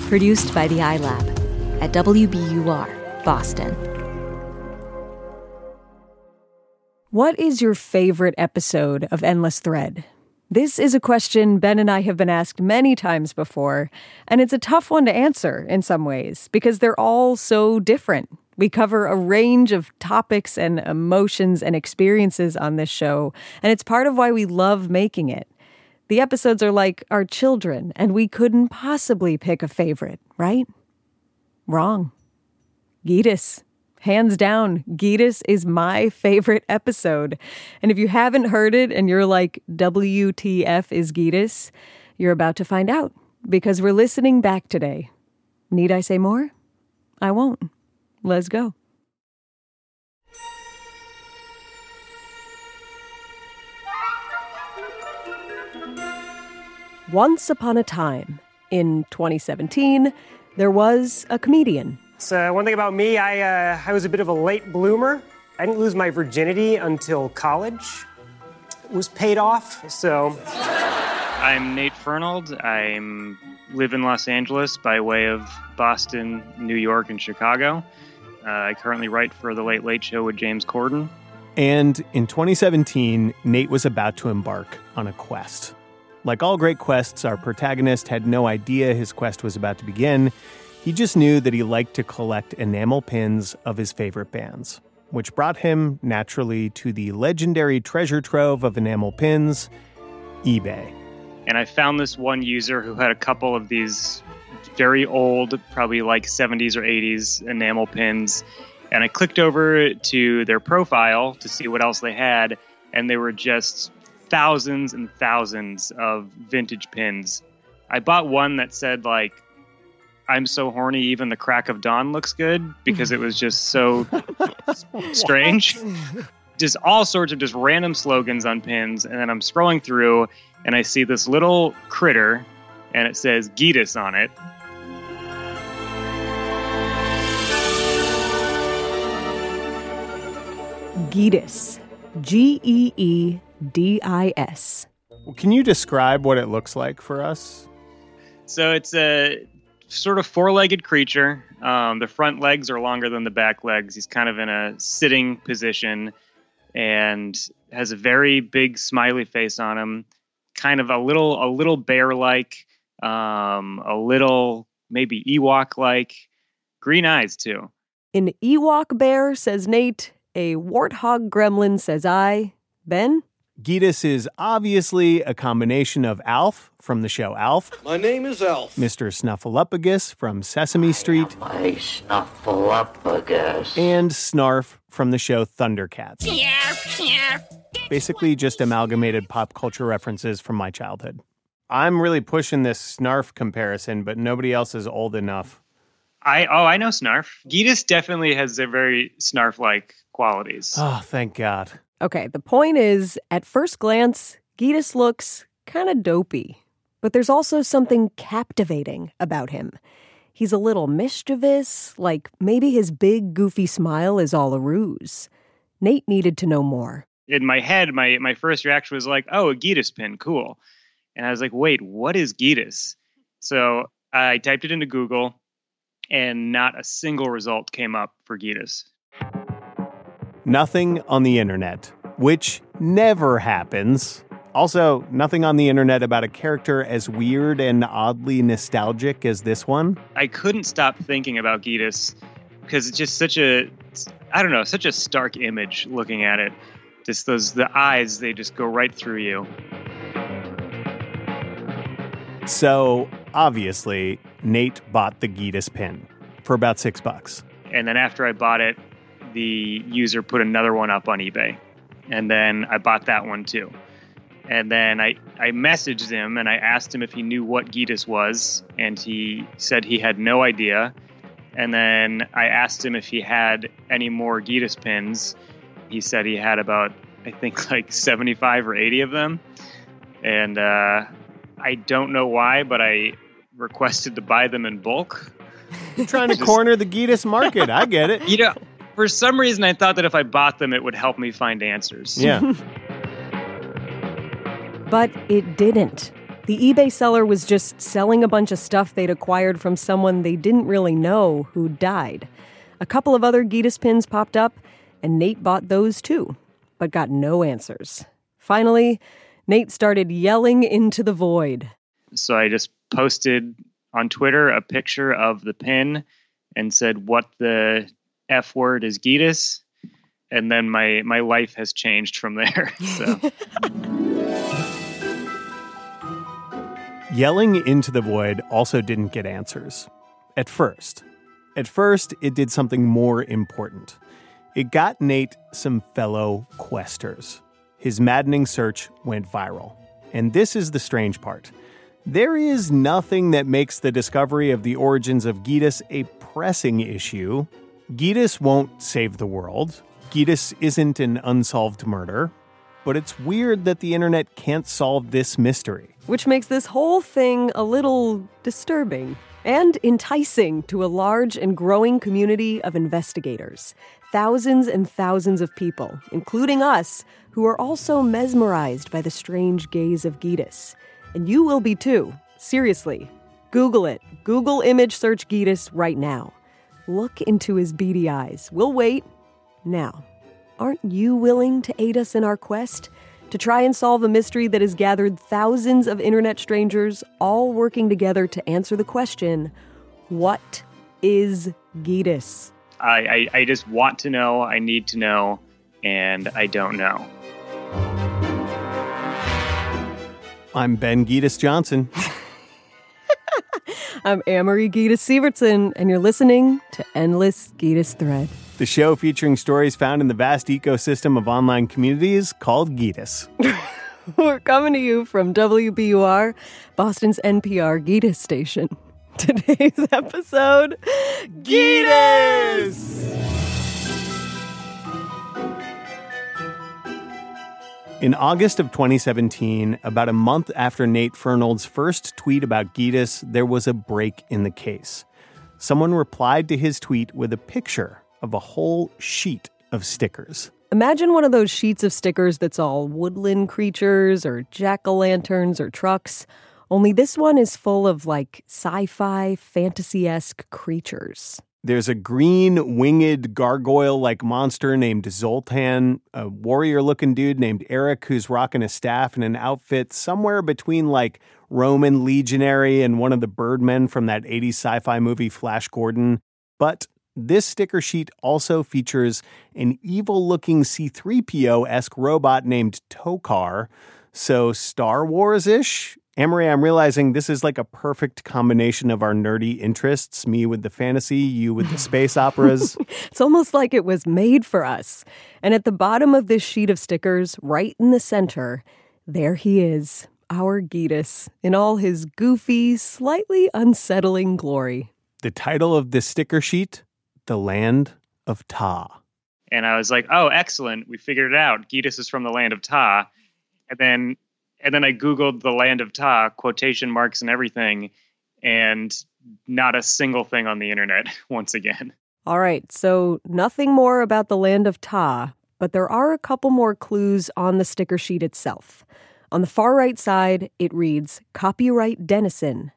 Produced by the iLab at WBUR, Boston. What is your favorite episode of Endless Thread? This is a question Ben and I have been asked many times before, and it's a tough one to answer in some ways because they're all so different. We cover a range of topics and emotions and experiences on this show, and it's part of why we love making it. The episodes are like our children, and we couldn't possibly pick a favorite, right? Wrong. Geetus. Hands down, Geetus is my favorite episode. And if you haven't heard it and you're like, WTF is Geetus, you're about to find out because we're listening back today. Need I say more? I won't. Let's go. Once upon a time, in 2017, there was a comedian. So one thing about me, I was a bit of a late bloomer. I didn't lose my virginity until college. It was paid off, so... I'm Nate Fernald. I live in Los Angeles by way of Boston, New York, and Chicago. I currently write for The Late Late Show with James Corden. And in 2017, Nate was about to embark on a quest. Like all great quests, our protagonist had no idea his quest was about to begin. He just knew that he liked to collect enamel pins of his favorite bands, which brought him naturally to the legendary treasure trove of enamel pins, eBay. And I found this one user who had a couple of these very old, probably like 70s or 80s enamel pins. And I clicked over to their profile to see what else they had. And they were just thousands and thousands of vintage pins. I bought one that said, like, I'm so horny, even the crack of dawn looks good, because it was just so strange. Just all sorts of just random slogans on pins. And then I'm scrolling through and I see this little critter and it says Geetus on it. Geetus. Geedis. Well, can you describe what it looks like for us? So it's a sort of four-legged creature. The front legs are longer than the back legs. He's kind of in a sitting position and has a very big smiley face on him. Kind of a little bear-like, a little maybe Ewok-like, green eyes too. An Ewok bear, says Nate. A warthog gremlin, says I. Ben? Geetus is obviously a combination of Alf from the show Alf. My name is Alf. Mr. Snuffleupagus from Sesame Street. My Snuffleupagus. And Snarf from the show Thundercats. Basically just amalgamated pop culture references from my childhood. I'm really pushing this Snarf comparison, but nobody else is old enough. I know Snarf. Geetus definitely has a very Snarf-like qualities. Oh, thank God. Okay, the point is, at first glance, Geetus looks kind of dopey. But there's also something captivating about him. He's a little mischievous, like maybe his big, goofy smile is all a ruse. Nate needed to know more. In my head, my first reaction was like, oh, a Geetus pin, cool. And I was like, wait, what is Geetus? So I typed it into Google, and not a single result came up for Geetus. Nothing on the internet, which never happens. Also, nothing on the internet about a character as weird and oddly nostalgic as this one. I couldn't stop thinking about Geetus because it's just such a stark image looking at it. Just the eyes, they just go right through you. So, obviously, Nate bought the Geetus pin for about $6. And then after I bought it, the user put another one up on eBay. And then I bought that one too. And then I messaged him and I asked him if he knew what Geetus was. And he said he had no idea. And then I asked him if he had any more Geetus pins. He said he had about, I think, like 75 or 80 of them. And I don't know why, but I requested to buy them in bulk. You're trying to corner the Geetus market. I get it. You know, for some reason, I thought that if I bought them, it would help me find answers. Yeah. But it didn't. The eBay seller was just selling a bunch of stuff they'd acquired from someone they didn't really know who died. A couple of other Gitas pins popped up, and Nate bought those too, but got no answers. Finally, Nate started yelling into the void. So I just posted on Twitter a picture of the pin and said, "What the F word is Gitas?" And then my life has changed from there. So. Yelling into the void also didn't get answers. At first. At first, it did something more important. It got Nate some fellow questers. His maddening search went viral. And this is the strange part. There is nothing that makes the discovery of the origins of Gitas a pressing issue. Gitas won't save the world. Gitas isn't an unsolved murder. But it's weird that the internet can't solve this mystery. Which makes this whole thing a little disturbing and enticing to a large and growing community of investigators. Thousands and thousands of people, including us, who are also mesmerized by the strange gaze of Gitas. And you will be too. Seriously. Google it. Google image search Gitas right now. Look into his beady eyes. We'll wait. Now, aren't you willing to aid us in our quest? To try and solve a mystery that has gathered thousands of internet strangers all working together to answer the question, what is Gitas? I just want to know, I need to know, and I don't know. I'm Ben Gitas Johnson. I'm Amory Gitas Sievertson, and you're listening to Endless Gitas Thread. The show featuring stories found in the vast ecosystem of online communities called Gitas. We're coming to you from WBUR, Boston's NPR Gitas station. Today's episode, Gitas! In August of 2017, about a month after Nate Fernald's first tweet about Gitas, there was a break in the case. Someone replied to his tweet with a picture of a whole sheet of stickers. Imagine one of those sheets of stickers that's all woodland creatures or jack-o'-lanterns or trucks, only this one is full of, sci-fi, fantasy-esque creatures. There's a green, winged, gargoyle-like monster named Zoltan, a warrior-looking dude named Eric who's rocking a staff and an outfit somewhere between, Roman legionary and one of the birdmen from that 80s sci-fi movie Flash Gordon. But this sticker sheet also features an evil-looking C-3PO-esque robot named Tokar. So Star Wars-ish? Amory, I'm realizing this is like a perfect combination of our nerdy interests, me with the fantasy, you with the space operas. It's almost like it was made for us. And at the bottom of this sheet of stickers, right in the center, there he is, our Gitas, in all his goofy, slightly unsettling glory. The title of this sticker sheet? The Land of Ta. And I was like, oh, excellent. We figured it out. Gitas is from the land of Ta. And then I Googled the land of Ta, quotation marks and everything, and not a single thing on the internet once again. All right, so nothing more about the land of Ta, but there are a couple more clues on the sticker sheet itself. On the far right side, it reads, Copyright Denison,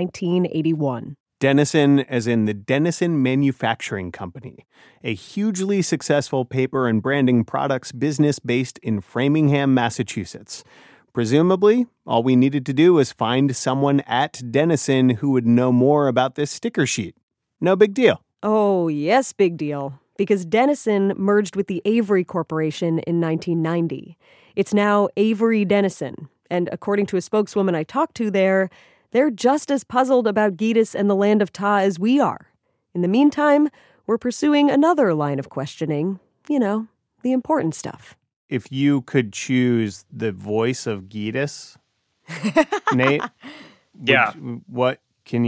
1981. Denison, as in the Denison Manufacturing Company, a hugely successful paper and branding products business based in Framingham, Massachusetts. Presumably, all we needed to do was find someone at Denison who would know more about this sticker sheet. No big deal. Oh, yes, big deal. Because Denison merged with the Avery Corporation in 1990. It's now Avery Denison. And according to a spokeswoman I talked to there, they're just as puzzled about Gitas and the land of Ta as we are. In the meantime, we're pursuing another line of questioning. You know, the important stuff. If you could choose the voice of Gitas, Nate, yeah, can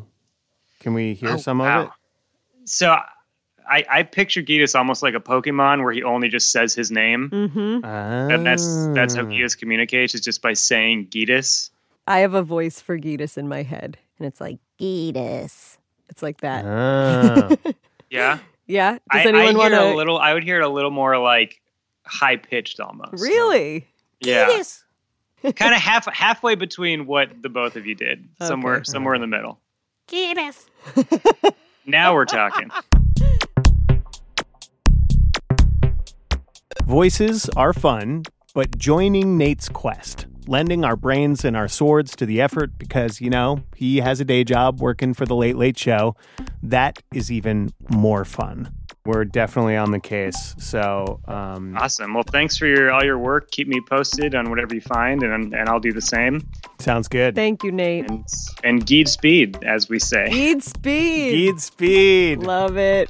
we hear some of it? So I picture Gitas almost like a Pokemon where he only just says his name. Mm-hmm. And that's how Gitas communicates, is just by saying Gitas. I have a voice for Gitas in my head, and it's like, Gitas. It's like that. Yeah? Yeah? Does anyone want to... I would hear it a little more like high-pitched almost. Really? Yeah. Gitas. kind of halfway between what the both of you did. Somewhere in the middle. Gidus. Now we're talking. Voices are fun, but joining Nate's quest, lending our brains and our swords to the effort because, he has a day job working for the Late Late Show, that is even more fun. We're definitely on the case. So, awesome. Well, thanks for all your work. Keep me posted on whatever you find, and I'll do the same. Sounds good. Thank you, Nate. And Geed Speed, as we say. Geed Speed. Geed Speed. Love it.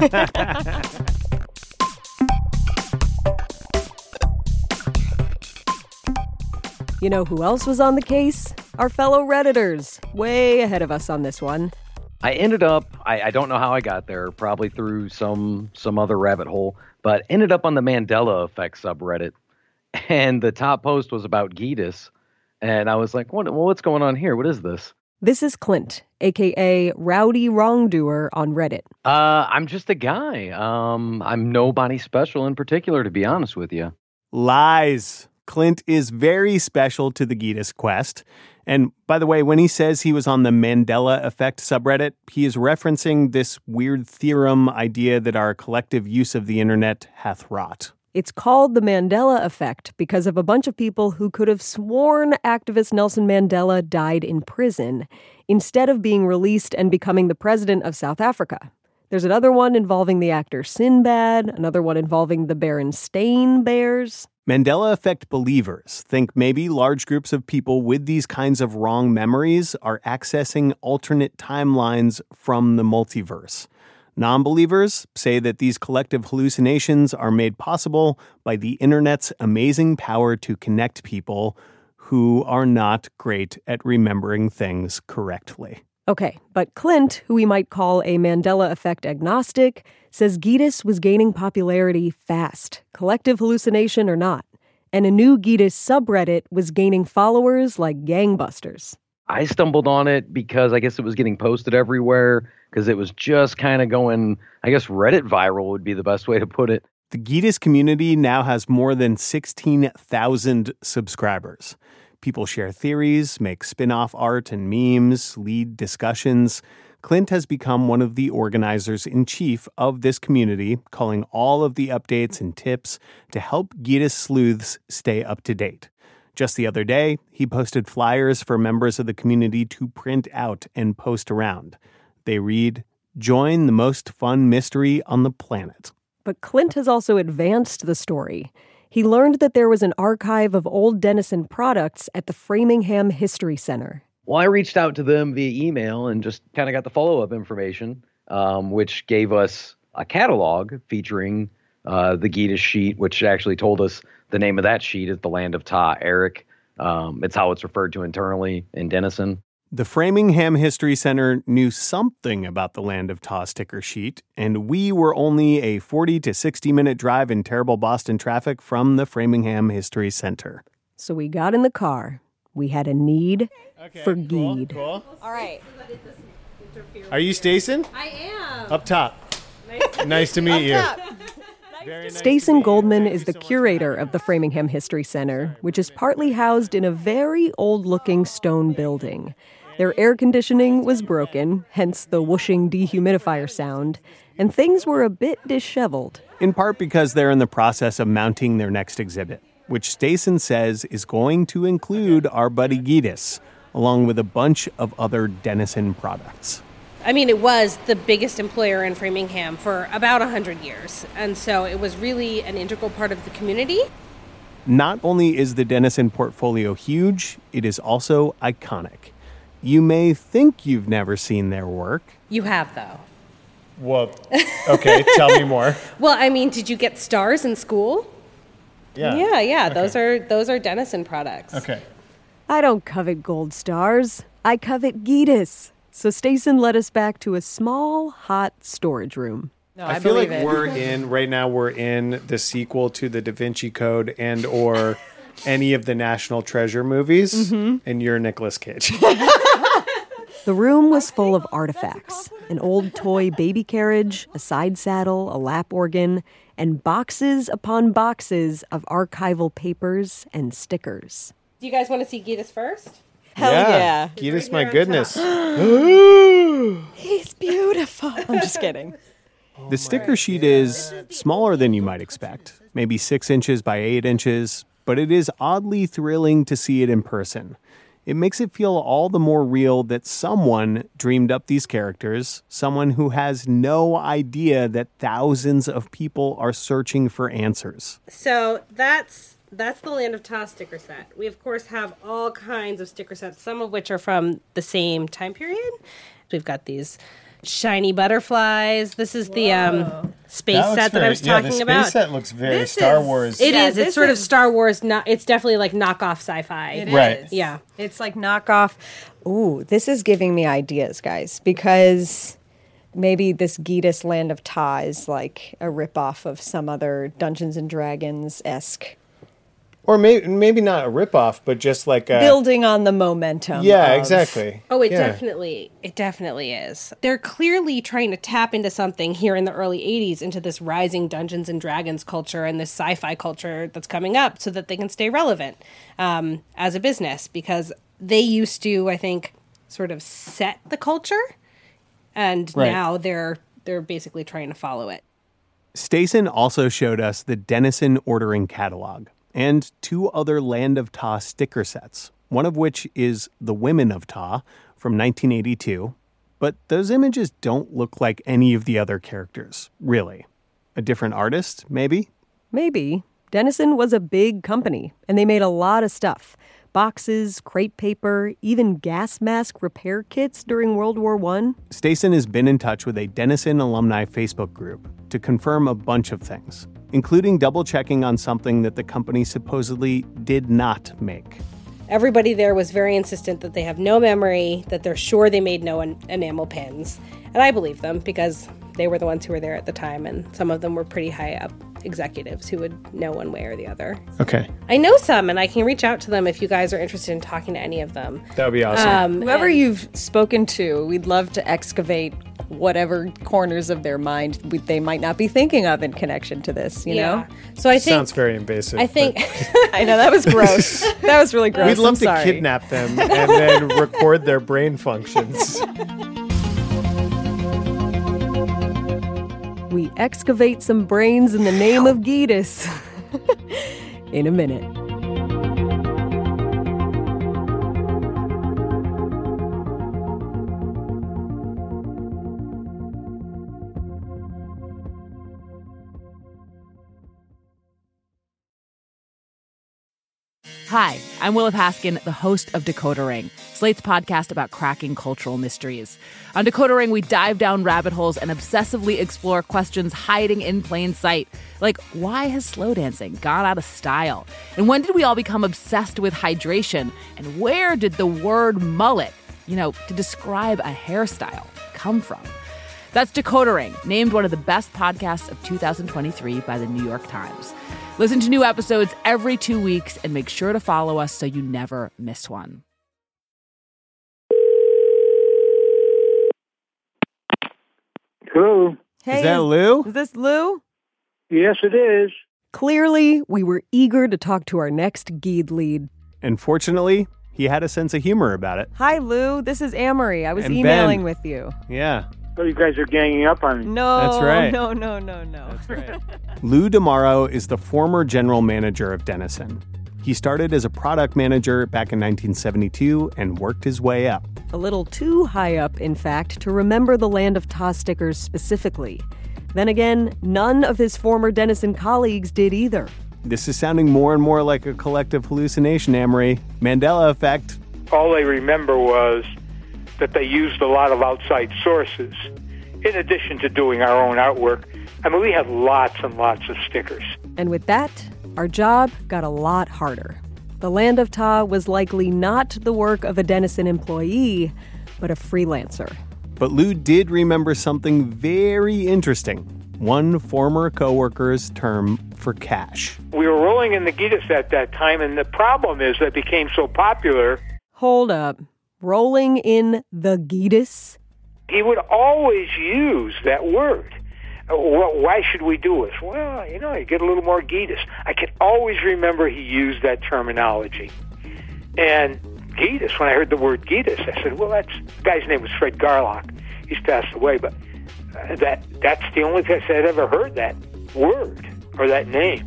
You know who else was on the case? Our fellow Redditors. Way ahead of us on this one. I ended up, I don't know how I got there, probably through some other rabbit hole, but ended up on the Mandela Effect subreddit. And the top post was about Gidus. And I was like, what's going on here? What is this? This is Clint, a.k.a. Rowdy Wrongdoer on Reddit. I'm just a guy. I'm nobody special in particular, to be honest with you. Lies. Clint is very special to the Gidus quest. And by the way, when he says he was on the Mandela Effect subreddit, he is referencing this weird theorem idea that our collective use of the internet hath wrought. It's called the Mandela Effect because of a bunch of people who could have sworn activist Nelson Mandela died in prison instead of being released and becoming the president of South Africa. There's another one involving the actor Sinbad, another one involving the Berenstain Bears. Mandela Effect believers think maybe large groups of people with these kinds of wrong memories are accessing alternate timelines from the multiverse. Non-believers say that these collective hallucinations are made possible by the internet's amazing power to connect people who are not great at remembering things correctly. Okay, but Clint, who we might call a Mandela Effect agnostic, says Gidus was gaining popularity fast, collective hallucination or not, and a new Gidus subreddit was gaining followers like gangbusters. I stumbled on it because I guess it was getting posted everywhere, because it was just kind of going, I guess Reddit viral would be the best way to put it. The Gidus community now has more than 16,000 subscribers. People share theories, make spin-off art and memes, lead discussions. Clint has become one of the organizers-in-chief of this community, calling all of the updates and tips to help Gidus sleuths stay up to date. Just the other day, he posted flyers for members of the community to print out and post around. They read, "Join the most fun mystery on the planet." But Clint has also advanced the story. He learned that there was an archive of old Denison products at the Framingham History Center. Well, I reached out to them via email and just kind of got the follow-up information, which gave us a catalog featuring the Gidus sheet, which actually told us the name of that sheet is the Land of Ta Eric. It's how it's referred to internally in Denison. The Framingham History Center knew something about the Land of Ta sticker sheet, and we were only a 40 to 60-minute drive in terrible Boston traffic from the Framingham History Center. So we got in the car. We had a need for Geed. Cool. All right. Are you Stacen? I am. Up top. Nice to meet you. Stacen Goldman is the curator of the Framingham History Center, which is partly housed in a very old-looking stone building. Their air conditioning was broken, hence the whooshing dehumidifier sound, and things were a bit disheveled. In part because they're in the process of mounting their next exhibit, which Stacen says is going to include our buddy Gidus, along with a bunch of other Denison products. I mean, it was the biggest employer in Framingham for about 100 years. And so it was really an integral part of the community. Not only is the Denison portfolio huge, it is also iconic. You may think you've never seen their work. You have, though. Well, okay, tell me more. Well, I mean, did you get stars in school? Yeah. Yeah. Okay. Those are Denison products. Okay. I don't covet gold stars. I covet Gidus. So Stacen led us back to a small, hot storage room. No, I feel like we're in the sequel to the Da Vinci Code and or any of the National Treasure movies, and you're Nicolas Cage. The room was full of artifacts, an old toy baby carriage, a side saddle, a lap organ, and boxes upon boxes of archival papers and stickers. Do you guys want to see Gitas first? Hell yeah. Gitas, my goodness. He's beautiful. I'm just kidding. The sticker sheet is smaller than you might expect, maybe 6 inches by 8 inches, but it is oddly thrilling to see it in person. It makes it feel all the more real that someone dreamed up these characters, someone who has no idea that thousands of people are searching for answers. So that's the Land of Ta sticker set. We, of course, have all kinds of sticker sets, some of which are from the same time period. We've got these shiny butterflies. This is the space set that I was talking about. The space set looks very Star Wars. It is. It's sort of Star Wars. It's definitely like knockoff sci-fi. It Right. is. Yeah. It's like knockoff. Ooh, this is giving me ideas, guys, because maybe this Gitas Land of Ta is like a ripoff of some other Dungeons and Dragons-esque. Or maybe not a ripoff, but just like a... Building on the momentum. Yeah, of- exactly. Oh, it Yeah. definitely is. They're clearly trying to tap into something here in the early 80s, into this rising Dungeons and Dragons culture and this sci-fi culture that's coming up so that they can stay relevant as a business, because they used to, I think, sort of set the culture, and Right. now they're basically trying to follow it. Stacen also showed us the Dennison ordering catalog and 2 other Land of Ta sticker sets, one of which is The Women of Ta from 1982. But those images don't look like any of the other characters, really. A different artist, maybe? Maybe. Dennison was a big company, and they made a lot of stuff. Boxes, crepe paper, even gas mask repair kits during World War I. Stacen has been in touch with a Dennison alumni Facebook group to confirm a bunch of things, including double-checking on something that the company supposedly did not make. Everybody there was very insistent that they have no memory, that they're sure they made no enamel pins. And I believe them, because they were the ones who were there at the time, and some of them were pretty high up executives who would know one way or the other. Okay. I know some, and I can reach out to them if you guys are interested in talking to any of them. That would be awesome. Whoever you've spoken to, we'd love to excavate whatever corners of their mind they might not be thinking of in connection to this, you know? So I think... Sounds very invasive. I think... I know, that was gross. That was really gross. We'd love I'm to sorry. kidnap them and then record their brain functions. We excavate some brains in the name of Gitas. In a minute. Hi, I'm Willa Paskin, the host of Decoder Ring, Slate's podcast about cracking cultural mysteries. On Decoder Ring, we dive down rabbit holes and obsessively explore questions hiding in plain sight. Like, why has slow dancing gone out of style? And when did we all become obsessed with hydration? And where did the word mullet, to describe a hairstyle, come from? That's Decoder Ring, named one of the best podcasts of 2023 by the New York Times. Listen to new episodes every 2 weeks and make sure to follow us so you never miss one. Hello. Hey, Is that Lou? Is this Lou? Yes, it is. Clearly, we were eager to talk to our next Geed lead. And fortunately, he had a sense of humor about it. Hi, Lou. This is Amory. I was And emailing Ben. with you. Yeah. So you guys are ganging up on me. No, That's right. No. That's right. Lou DeMauro is the former general manager of Dennison. He started as a product manager back in 1972 and worked his way up. A little too high up, in fact, to remember the Land of Ta stickers specifically. Then again, none of his former Dennison colleagues did either. This is sounding more and more like a collective hallucination, Amory. Mandela effect. All they remember was that they used a lot of outside sources. In addition to doing our own artwork, we had lots and lots of stickers. And with that, our job got a lot harder. The Land of Ta was likely not the work of a Dennison employee, but a freelancer. But Lou did remember something very interesting. One former coworker's term for cash. We were rolling in the Gitas at that time, and the problem is that became so popular. Hold up. Rolling in the Gitas? He would always use that word. Why should we do this? Well, you get a little more Gitas. I can always remember he used that terminology. And Gitas, when I heard the word Gitas, I said, well, the guy's name was Fred Garlock. He's passed away, but that's the only place I'd ever heard that word or that name.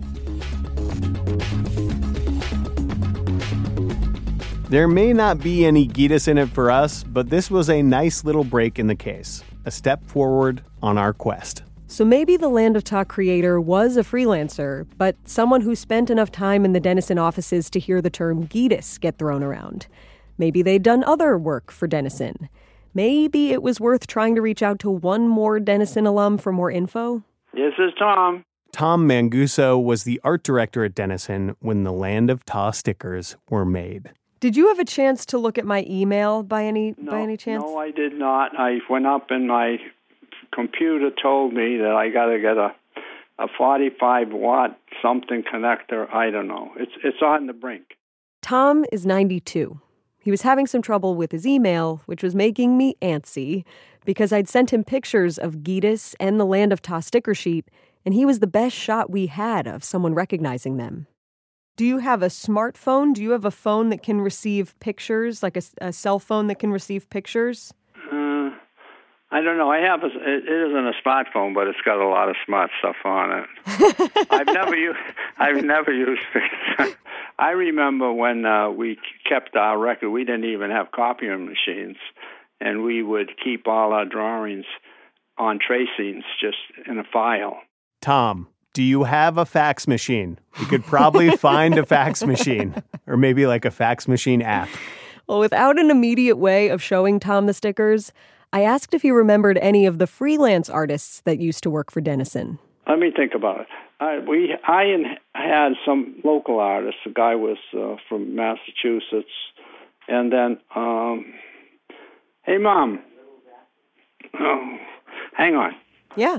There may not be any Gitas in it for us, but this was a nice little break in the case, a step forward on our quest. So maybe the Land of Ta creator was a freelancer, but someone who spent enough time in the Denison offices to hear the term Gitas get thrown around. Maybe they'd done other work for Denison. Maybe it was worth trying to reach out to one more Denison alum for more info. This is Tom. Tom Manguso was the art director at Denison when the Land of Ta stickers were made. Did you have a chance to look at my email by any chance? No, I did not. I went up and my computer told me that I got to get a 45-watt something connector. I don't know. It's on the brink. Tom is 92. He was having some trouble with his email, which was making me antsy, because I'd sent him pictures of Gitas and the Land of Ta sticker sheet, and he was the best shot we had of someone recognizing them. Do you have a smartphone? Do you have a phone that can receive pictures, like a cell phone that can receive pictures? I don't know. It isn't a smartphone, but it's got a lot of smart stuff on it. I've never used it. I remember when we kept our record, we didn't even have copying machines, and we would keep all our drawings on tracings just in a file. Tom, do you have a fax machine? We could probably find a fax machine, or maybe like a fax machine app. Well, without an immediate way of showing Tom the stickers, I asked if he remembered any of the freelance artists that used to work for Denison. Let me think about it. I had some local artists. The guy was from Massachusetts. And then, hey, Mom. Oh, hang on. Yeah.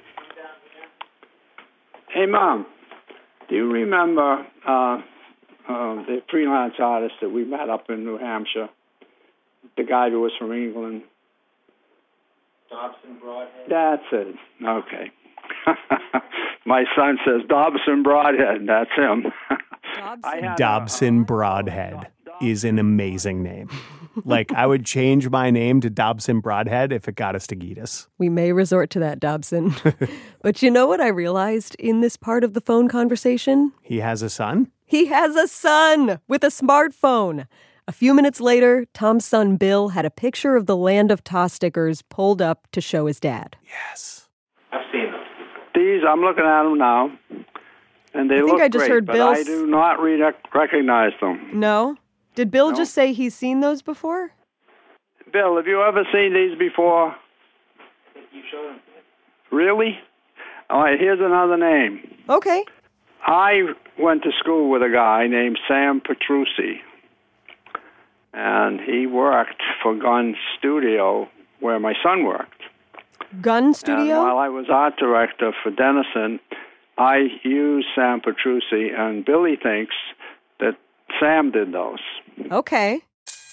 Hey, Mom, do you remember the freelance artist that we met up in New Hampshire? The guy who was from England? Dobson Broadhead. That's it. Okay. My son says Dobson Broadhead. That's him. Dobson Broadhead is an amazing name. Like, I would change my name to Dobson Broadhead if it got us to Gitas. We may resort to that, Dobson. But you know what I realized in this part of the phone conversation? He has a son? He has a son with a smartphone. A few minutes later, Tom's son Bill had a picture of the Land of Ta stickers pulled up to show his dad. Yes. I've seen them. These, I'm looking at them now, and they look great, but I do not recognize them. No? Did Bill just say he's seen those before? Bill, have you ever seen these before? You showed them. Really? All right, here's another name. Okay. I went to school with a guy named Sam Petrucci, and he worked for Gun Studio, where my son worked. Gun Studio? And while I was art director for Denison, I used Sam Petrucci, and Billy thinks that Sam did those. Okay.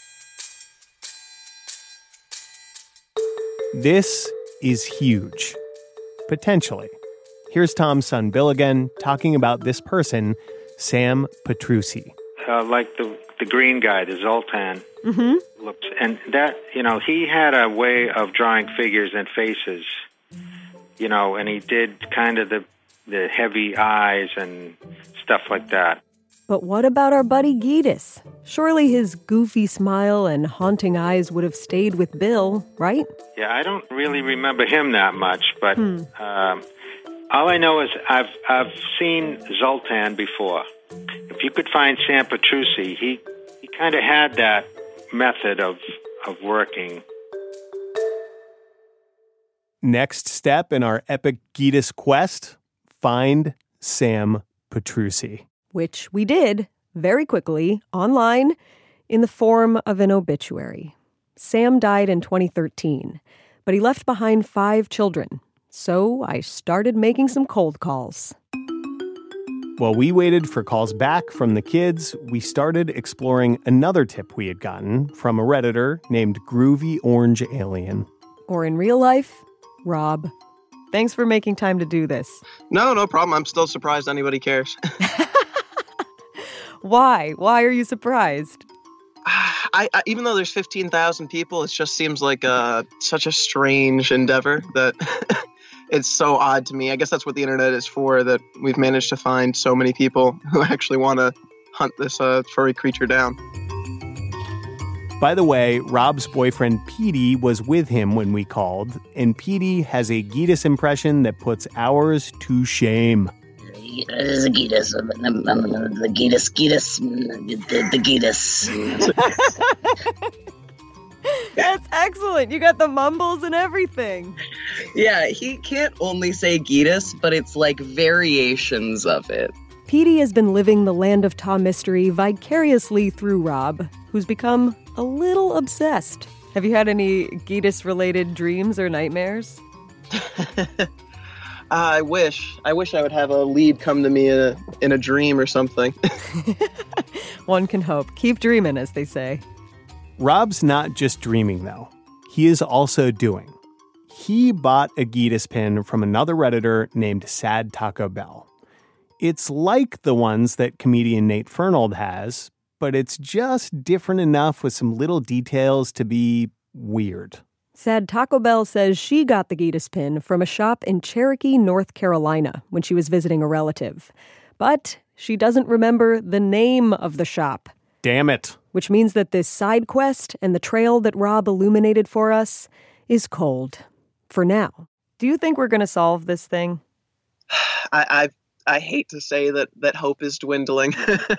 This is huge. Potentially. Here's Tom's son Bill again talking about this person, Sam Petrucci. Like the green guy, the Zoltan. Mm-hmm. Looks, and that, he had a way of drawing figures and faces, and he did kind of the heavy eyes and stuff like that. But what about our buddy Gitas? Surely his goofy smile and haunting eyes would have stayed with Bill, right? Yeah, I don't really remember him that much, but all I know is I've seen Zoltan before. If you could find Sam Petrucci, he kind of had that method of working. Next step in our epic Gitas quest, find Sam Petrucci. Which we did very quickly online in the form of an obituary. Sam died in 2013, but he left behind 5 children. So I started making some cold calls. While we waited for calls back from the kids, we started exploring another tip we had gotten from a Redditor named Groovy Orange Alien. Or in real life, Rob. Thanks for making time to do this. No problem. I'm still surprised anybody cares. Why? Why are you surprised? I even though there's 15,000 people, it just seems like such a strange endeavor that it's so odd to me. I guess that's what the internet is for, that we've managed to find so many people who actually want to hunt this furry creature down. By the way, Rob's boyfriend Petey was with him when we called, and Petey has a Geetus impression that puts ours to shame. The Geetus, the Geetus. That's excellent. You got the mumbles and everything. Yeah, he can't only say Geetus, but it's like variations of it. Petey has been living the Land of Ta mystery vicariously through Rob, who's become a little obsessed. Have you had any Geetus-related dreams or nightmares? I wish I would have a lead come to me in a dream or something. One can hope. Keep dreaming, as they say. Rob's not just dreaming, though. He is also doing. He bought a Geetus pin from another Redditor named Sad Taco Bell. It's like the ones that comedian Nate Fernald has, but it's just different enough with some little details to be weird. Sad Taco Bell says she got the Geetus pin from a shop in Cherokee, North Carolina, when she was visiting a relative. But she doesn't remember the name of the shop. Damn it. Which means that this side quest and the trail that Rob illuminated for us is cold. For now. Do you think we're going to solve this thing? I hate to say that hope is dwindling.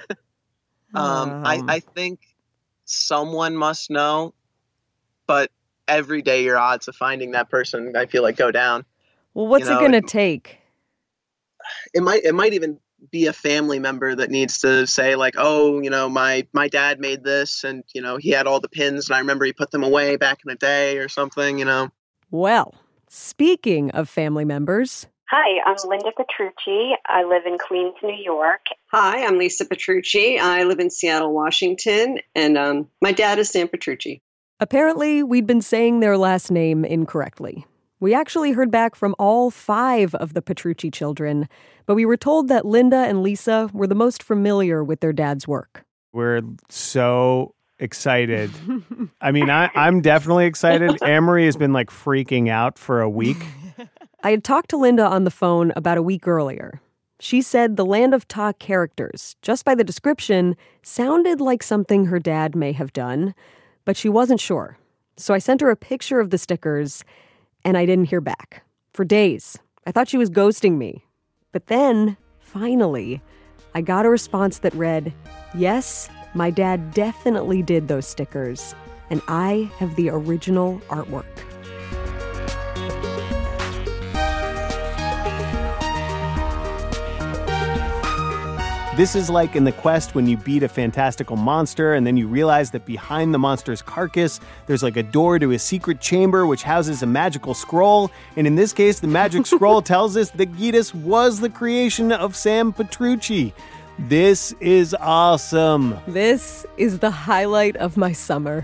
I think someone must know, but every day your odds of finding that person, I feel like, go down. Well, what's it going to take? It might even be a family member that needs to say, like, oh, my dad made this, and, he had all the pins, and I remember he put them away back in the day or something, Well, speaking of family members... Hi, I'm Linda Petrucci. I live in Queens, New York. Hi, I'm Lisa Petrucci. I live in Seattle, Washington, and my dad is Sam Petrucci. Apparently, we'd been saying their last name incorrectly. We actually heard back from all 5 of the Petrucci children, but we were told that Linda and Lisa were the most familiar with their dad's work. We're so excited. I mean, I'm definitely excited. Anne-Marie has been freaking out for a week. I had talked to Linda on the phone about a week earlier. She said the Land of Ta characters, just by the description, sounded like something her dad may have done, but she wasn't sure. So I sent her a picture of the stickers, and I didn't hear back. For days, I thought she was ghosting me. But then, finally, I got a response that read, yes, my dad definitely did those stickers, and I have the original artwork. This is like in the quest when you beat a fantastical monster and then you realize that behind the monster's carcass, there's a door to a secret chamber which houses a magical scroll. And in this case, the magic scroll tells us that Geetus was the creation of Sam Petrucci. This is awesome. This is the highlight of my summer.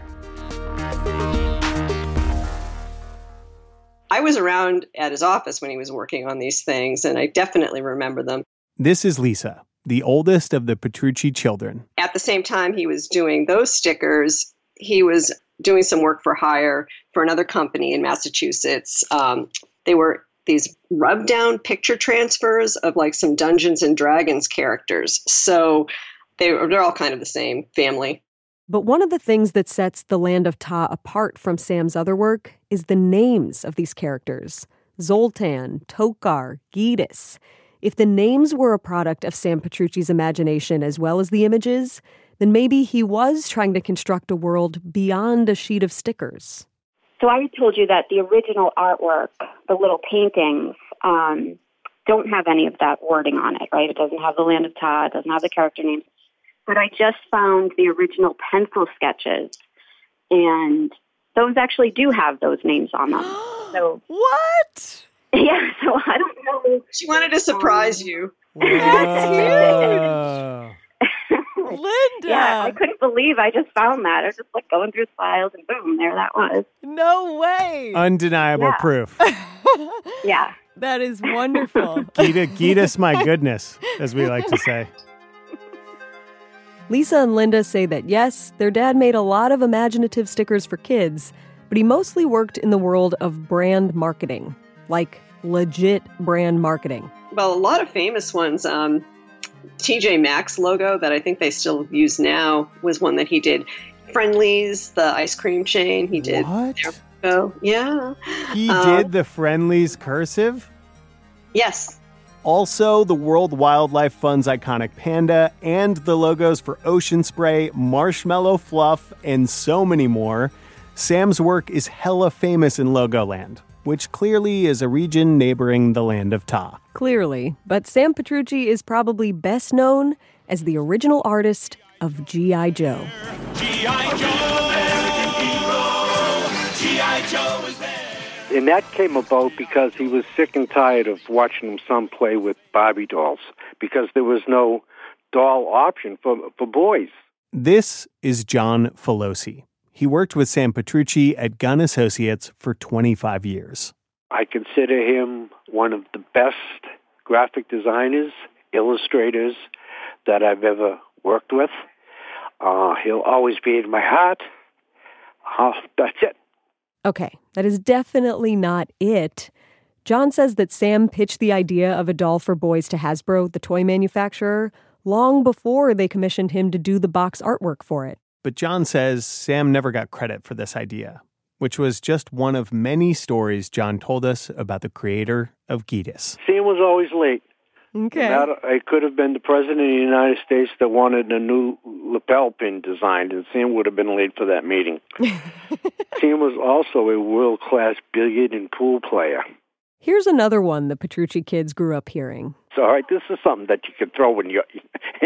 I was around at his office when he was working on these things, and I definitely remember them. This is Lisa, the oldest of the Petrucci children. At the same time he was doing those stickers, he was doing some work for hire for another company in Massachusetts. They were these rub-down picture transfers of some Dungeons and Dragons characters. So they're all kind of the same family. But one of the things that sets the Land of Ta apart from Sam's other work is the names of these characters. Zoltan, Tokar, Geetus. If the names were a product of Sam Petrucci's imagination as well as the images, then maybe he was trying to construct a world beyond a sheet of stickers. So I told you that the original artwork, the little paintings, don't have any of that wording on it, right? It doesn't have the Land of Ta, it doesn't have the character names. But I just found the original pencil sketches, and those actually do have those names on them. So what? Yeah, so I don't know. She wanted to surprise you. That's huge. Linda! Yeah, I couldn't believe I just found that. I was just going through the files, and boom, there that was. No way! Undeniable proof. Yeah. That is wonderful. Geetus, my goodness, as we like to say. Lisa and Linda say that yes, their dad made a lot of imaginative stickers for kids, but he mostly worked in the world of brand marketing, like legit brand marketing. Well, a lot of famous ones. TJ Maxx logo that I think they still use now was one that he did. Friendly's, the ice cream chain, he did. What? Yeah. He did the Friendly's cursive? Yes. Also, the World Wildlife Fund's iconic panda and the logos for Ocean Spray, Marshmallow Fluff, and so many more. Sam's work is hella famous in Logoland, which clearly is a region neighboring the land of Ta. Clearly, but Sam Petrucci is probably best known as the original artist of G.I. Joe. G.I. Joe, American hero, G.I. Joe is there. And that came about because he was sick and tired of watching his son play with Barbie dolls because there was no doll option for boys. This is John Filosi. He worked with Sam Petrucci at Gunn Associates for 25 years. I consider him one of the best graphic designers, illustrators that I've ever worked with. He'll always be in my heart. That's it. Okay, that is definitely not it. John says that Sam pitched the idea of a doll for boys to Hasbro, the toy manufacturer, long before they commissioned him to do the box artwork for it. But John says Sam never got credit for this idea, which was just one of many stories John told us about the creator of Gitas. Sam was always late. Okay. I could have been the president of the United States that wanted a new lapel pin designed, and Sam would have been late for that meeting. Sam was also a world-class billiard and pool player. Here's another one the Petrucci kids grew up hearing. So, all right, this is something that you could throw in your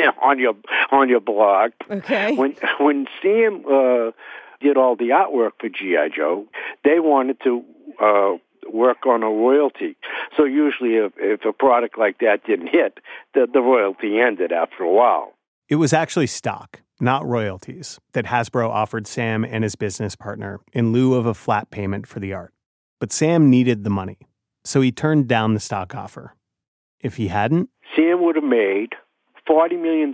on your blog. Okay. When Sam did all the artwork for G.I. Joe, they wanted to work on a royalty. So usually if a product like that didn't hit, the royalty ended after a while. It was actually stock, not royalties, that Hasbro offered Sam and his business partner in lieu of a flat payment for the art. But Sam needed the money, so he turned down the stock offer. If he hadn't, Sam would have made $40 million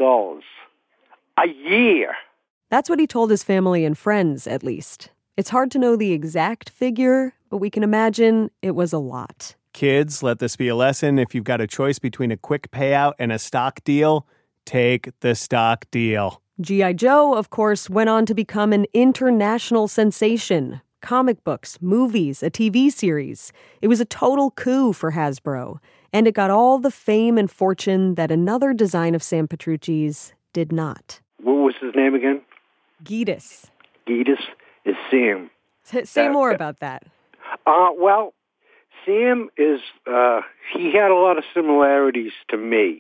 a year. That's what he told his family and friends, at least. It's hard to know the exact figure, but we can imagine it was a lot. Kids, let this be a lesson. If you've got a choice between a quick payout and a stock deal, take the stock deal. G.I. Joe, of course, went on to become an international sensation. Comic books, movies, a TV series. It was a total coup for Hasbro, and it got all the fame and fortune that another design of Sam Petrucci's did not. What was his name again? Gitas. Gitas is Sam. Say more about that. Well, Sam is, he had a lot of similarities to me.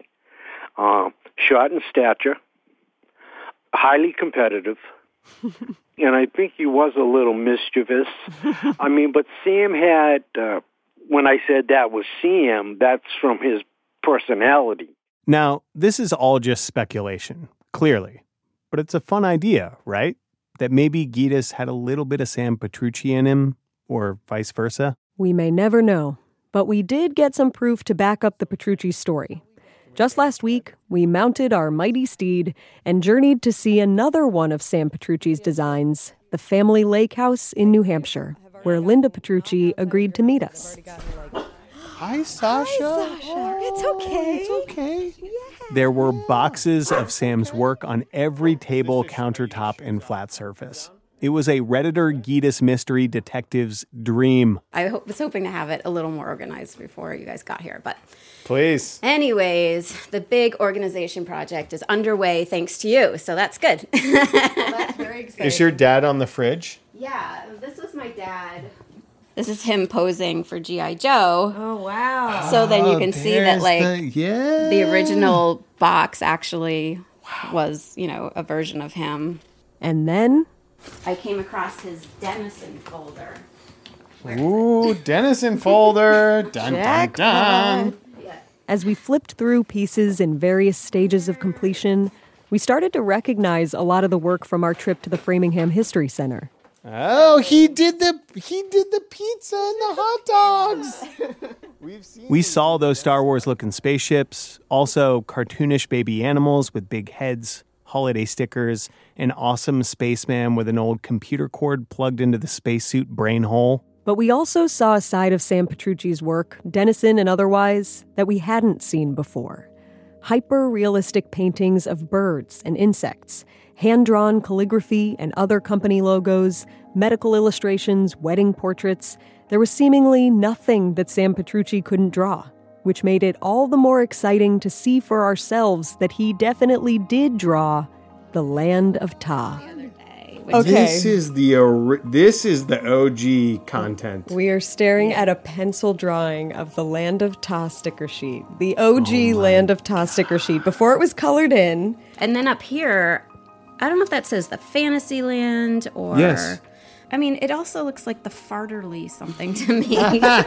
Short in stature, highly competitive, and I think he was a little mischievous. But Sam had, when I said that was Sam, that's from his personality. Now, this is all just speculation, clearly. But it's a fun idea, right? That maybe Gitas had a little bit of Sam Petrucci in him, or vice versa. We may never know, but we did get some proof to back up the Petrucci story. Just last week, we mounted our mighty steed and journeyed to see another one of Sam Petrucci's designs, the family lake house in New Hampshire, where Linda Petrucci agreed to meet us. Hi, Sasha. Hi, Sasha. It's okay. It's okay. Yeah. There were boxes of Sam's work on every table, countertop, and flat surface. It was a Redditor Gitas mystery detective's dream. I was hoping to have it a little more organized before you guys got here, but... Please. Anyways, the big organization project is underway thanks to you, so that's good. Well, that's very exciting. Is your dad on the fridge? Yeah, this was my dad. This is him posing for G.I. Joe. Oh, wow. So then you can see that, the original box actually was, a version of him. And then... I came across his Denison folder. Ooh, Denison folder. Dun, dun, dun. As we flipped through pieces in various stages of completion, we started to recognize a lot of the work from our trip to the Framingham History Center. Oh, he did the pizza and the hot dogs. We saw those Star Wars looking spaceships, also cartoonish baby animals with big heads, holiday stickers, an awesome spaceman with an old computer cord plugged into the spacesuit brain hole. But we also saw a side of Sam Petrucci's work, Denison and otherwise, that we hadn't seen before. Hyper-realistic paintings of birds and insects, hand-drawn calligraphy and other company logos, medical illustrations, wedding portraits. There was seemingly nothing that Sam Petrucci couldn't draw, which made it all the more exciting to see for ourselves that he definitely did draw the Land of Ta. Okay. This is the OG content. We are staring at a pencil drawing of the Land of Ta sticker sheet. The OG Land of Ta sticker sheet before it was colored in. And then up here, I don't know if that says the Fantasyland or... Yes. I mean, it also looks like the Farterly something to me.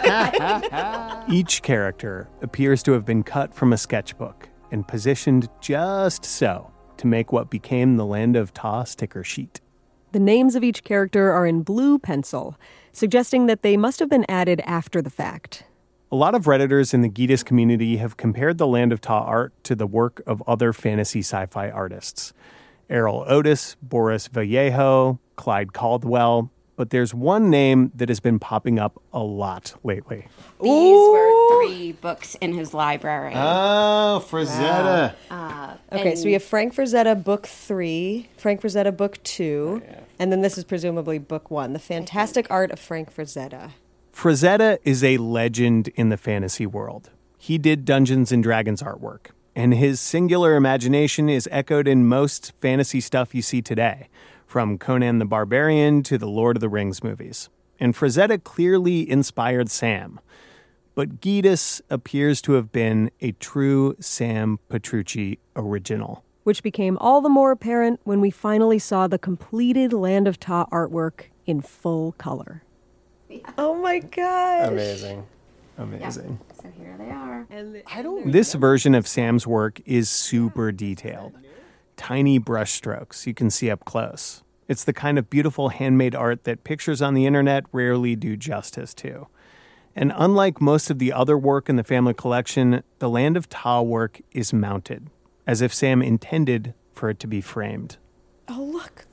Each character appears to have been cut from a sketchbook and positioned just so to make what became the Land of Ta sticker sheet. The names of each character are in blue pencil, suggesting that they must have been added after the fact. A lot of Redditors in the Gitas community have compared the Land of Ta art to the work of other fantasy sci-fi artists. Errol Otis, Boris Vallejo, Clyde Caldwell, but there's one name that has been popping up a lot lately. These were 3 books in his library. Oh, Frazetta. Okay, so we have Frank Frazetta, book 3, Frank Frazetta, book 2, and then this is presumably book 1, The Fantastic Art of Frank Frazetta. Frazetta is a legend in the fantasy world. He did Dungeons & Dragons artwork, and his singular imagination is echoed in most fantasy stuff you see today, from Conan the Barbarian to the Lord of the Rings movies. And Frazetta clearly inspired Sam. But Gitas appears to have been a true Sam Petrucci original. Which became all the more apparent when we finally saw the completed Land of Ta artwork in full color. Yeah. Oh my gosh. Amazing. Yeah. So here they are. This version of Sam's work is super detailed. Tiny brush strokes you can see up close. It's the kind of beautiful handmade art that pictures on the internet rarely do justice to. And unlike most of the other work in the family collection, the Land of Ta work is mounted, as if Sam intended for it to be framed. Oh, look.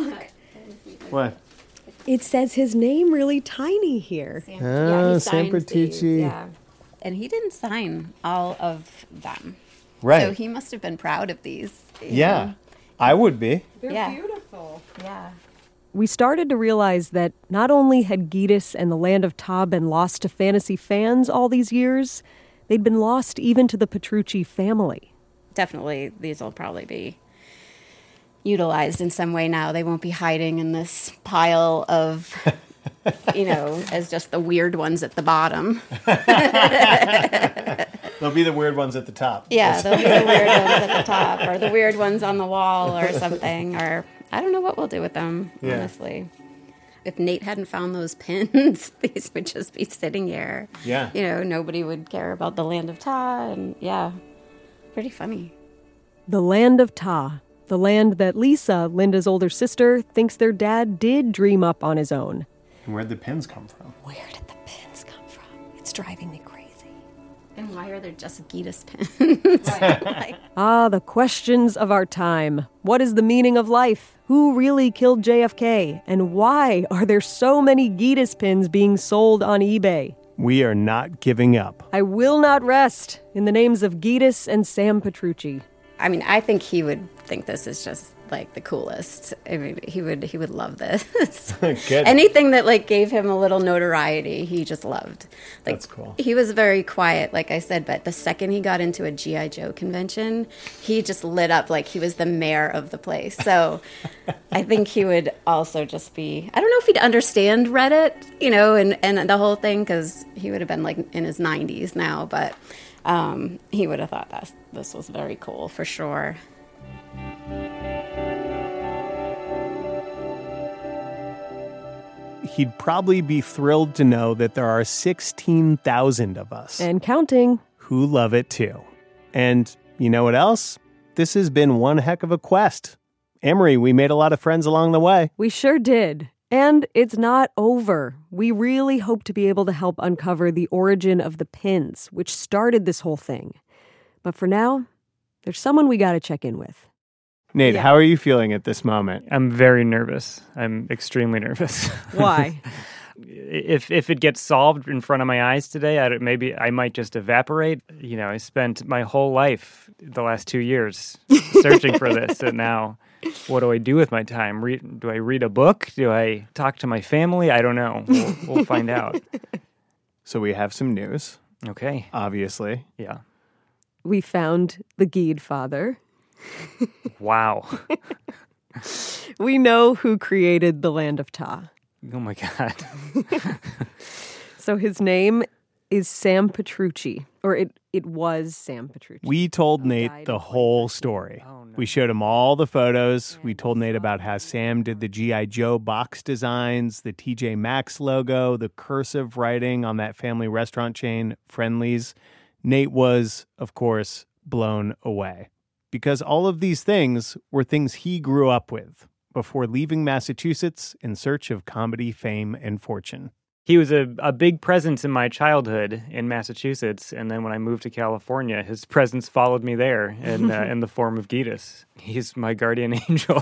What? It says his name really tiny here. He Sam signs Petrucci. these, yeah. And he didn't sign all of them. Right. So he must have been proud of these. Yeah, I would be. They're beautiful. Yeah. We started to realize that not only had Gitas and the Land of Ta been lost to fantasy fans all these years, they'd been lost even to the Petrucci family. Definitely, these will probably be utilized in some way now. They won't be hiding in this pile of, as just the weird ones at the bottom. They'll be the weird ones at the top. Yeah, they'll be the weird ones at the top, or the weird ones on the wall or something, or I don't know what we'll do with them, honestly. If Nate hadn't found those pins, these would just be sitting here. Yeah. Nobody would care about the Land of Ta, and pretty funny. The Land of Ta, the land that Lisa, Linda's older sister, thinks their dad did dream up on his own. And where'd the pins come from? Where did the pins come from? It's driving me crazy. And why are there just Gitas pins? The questions of our time. What is the meaning of life? Who really killed JFK? And why are there so many Gitas pins being sold on eBay? We are not giving up. I will not rest in the names of Gitas and Sam Petrucci. I mean, I think he would think this is just like the coolest. I mean, he would love this. Good. Anything that gave him a little notoriety, he just loved. That's cool. He was very quiet, like I said, but the second he got into a G.I. Joe convention, he just lit up like he was the mayor of the place. So I think he would also just be, I don't know if he'd understand Reddit, and the whole thing, because he would have been in his 90s now, but he would have thought this was very cool for sure. He'd probably be thrilled to know that there are 16,000 of us. And counting. Who love it too. And you know what else? This has been one heck of a quest. Amory, we made a lot of friends along the way. We sure did. And it's not over. We really hope to be able to help uncover the origin of the pins, which started this whole thing. But for now, there's someone we got to check in with. Nate, how are you feeling at this moment? I'm very nervous. I'm extremely nervous. Why? If it gets solved in front of my eyes today, maybe I might just evaporate. I spent my whole life, the last 2 years, searching for this, and now what do I do with my time? Do I read a book? Do I talk to my family? I don't know. We'll find out. So we have some news. Okay. Obviously. Yeah. We found the Gede father. Wow. We know who created the land of Ta. Oh my God. So his name is Sam Petrucci, or it was Sam Petrucci. We told Nate the whole story. We showed him all the photos. We told Nate about how Sam did the G.I. Joe box designs, the TJ Maxx logo, the cursive writing on that family restaurant chain, Friendly's. Nate was, of course, blown away. Because all of these things were things he grew up with before leaving Massachusetts in search of comedy fame and fortune. He was a big presence in my childhood in Massachusetts, and then when I moved to California, his presence followed me there in the form of Geddes. He's my guardian angel.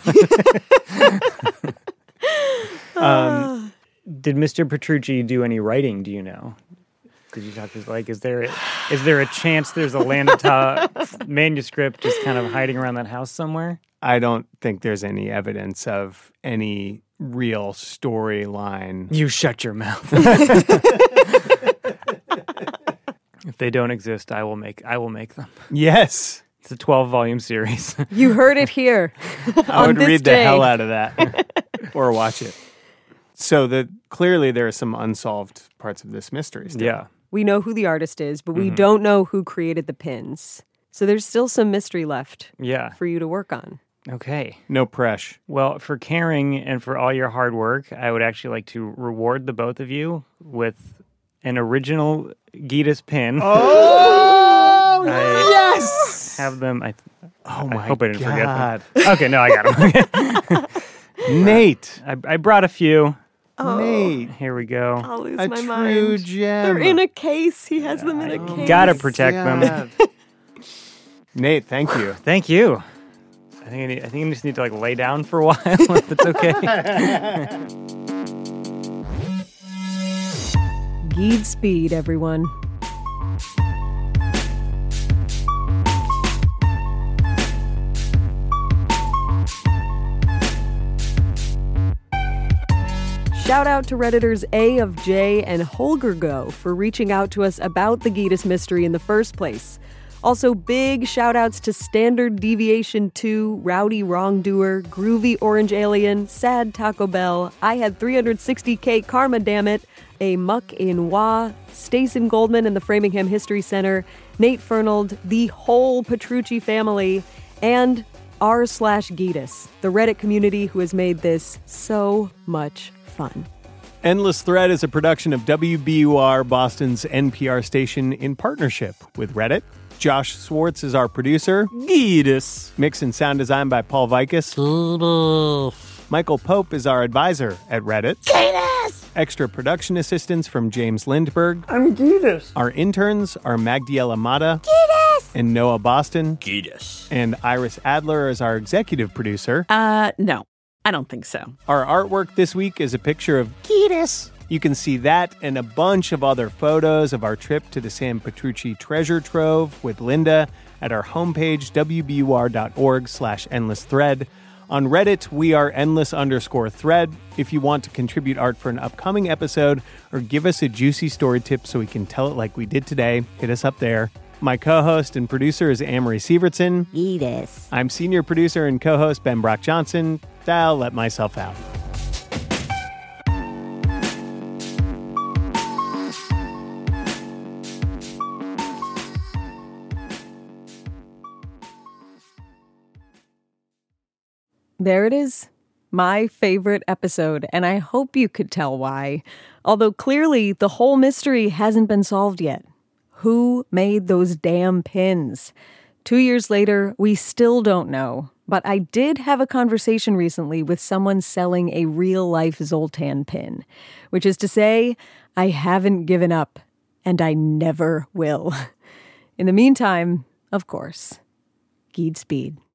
Did Mr. Petrucci do any writing, do you know? Did you talk to is there a chance there's a Land of Ta manuscript just kind of hiding around that house somewhere? I don't think there's any evidence of any real storyline. You shut your mouth. If they don't exist, I will make them. Yes. It's a 12-volume series. You heard it here. I would read the hell out of that or watch it. So clearly there are some unsolved parts of this mystery still. Yeah. We know who the artist is, but we don't know who created the pins. So there's still some mystery left for you to work on. Okay. No pressure. Well, for caring and for all your hard work, I would actually like to reward the both of you with an original Geddes pin. Oh, yes! Have them. I my hope I didn't God. forget them. Okay, no, I got them. Nate. I brought a few. Oh, Nate. Here we go. I'll lose A my true mind. gem. They're in a case. He has them in a case. Gotta protect them. Nate, thank you. Thank you. I think I just need to lay down for a while if it's okay. Gede Speed, everyone. Shout out to Redditors A of J and Holgergo for reaching out to us about the Geddes mystery in the first place. Also, big shout-outs to Standard Deviation 2, Rowdy Wrongdoer, Groovy Orange Alien, Sad Taco Bell, I Had 360K Karma Dammit, A Muck in Wah, Stacey Goldman and the Framingham History Center, Nate Fernald, the whole Petrucci family, and r/Geddes, the Reddit community who has made this so much fun. Endless Thread is a production of WBUR, Boston's NPR station, in partnership with Reddit. Josh Swartz is our producer. Geddes. Mix and sound design by Paul Vikas. Michael Pope is our advisor at Reddit. Geddes! Extra production assistance from James Lindberg. I'm Geddes. Our interns are Magdiela Mata. Geddes! And Noah Boston. Geddes. And Iris Adler is our executive producer. No, I don't think so. Our artwork this week is a picture of Geddes. You can see that and a bunch of other photos of our trip to the Sam Petrucci treasure trove with Linda at our homepage, wbur.org/endlessthread. On Reddit, we are endless_thread. If you want to contribute art for an upcoming episode or give us a juicy story tip so we can tell it like we did today, hit us up there. My co-host and producer is Amory Sievertson. Geddes. I'm senior producer and co-host Ben Brock Johnson. I'll let myself out. There it is. My favorite episode, and I hope you could tell why. Although clearly the whole mystery hasn't been solved yet. Who made those damn pins? 2 years later, we still don't know. But I did have a conversation recently with someone selling a real-life Zoltan pin. Which is to say, I haven't given up, and I never will. In the meantime, of course, Gede Speed.